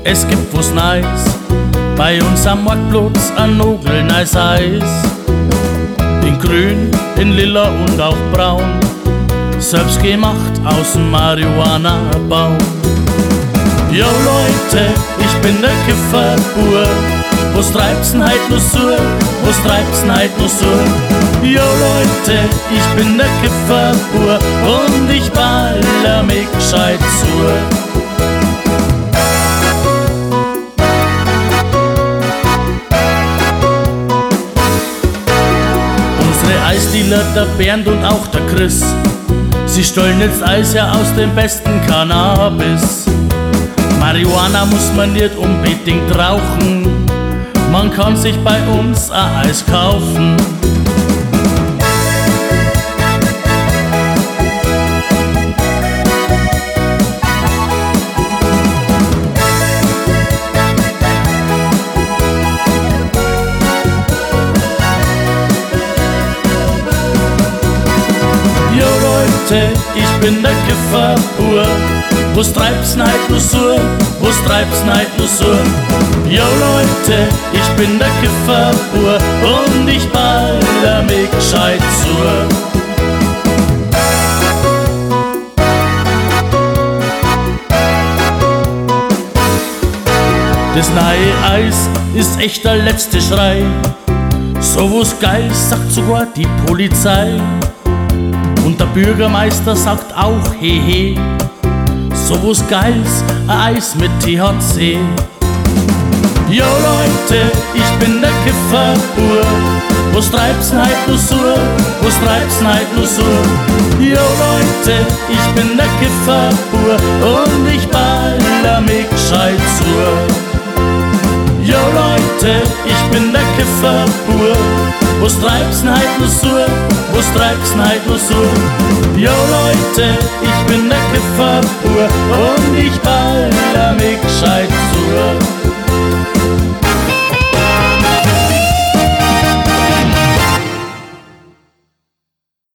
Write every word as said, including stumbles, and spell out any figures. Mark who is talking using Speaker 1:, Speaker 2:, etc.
Speaker 1: Es gibt was Neues, bei uns am Marktplatz ein Nugelneues Eis. In grün, in lila und auch braun, selbst gemacht aus dem Marihuana-Baum. Jo Leute, ich bin der Kifferbur, was treibt's denn heut noch so, was treibt's denn heut noch so? Jo Leute, ich bin der Kifferbur und ich baller mich gescheit zu. Eisdealer, der Bernd und auch der Chris, sie stollen jetzt Eis her aus dem besten Cannabis. Marihuana muss man nicht unbedingt rauchen, man kann sich bei uns ein Eis kaufen. Ich bin der Kifferbur, was treibt's denn heut noch so, was treibt's denn heut noch so? Jo Leute, ich bin der Kifferbur und ich baller mich gescheit zu. Das neue Eis ist echt der letzte Schrei, so was Geiles sagt sogar die Polizei. Und der Bürgermeister sagt auch hehe, so was Geiles, ein Eis mit T H C. Jo Leute, ich bin der Kifferbur, was treibt's denn heut noch so, was treibt's denn heut noch so? Jo Leute, ich bin der Kifferbur und ich baller mich gescheit zu. Jo Leute, ich bin der Kifferbur, was treibt's denn heut noch so, was treibt's denn heut noch so? Jo Leute, ich bin der Kifferbur und ich baller mich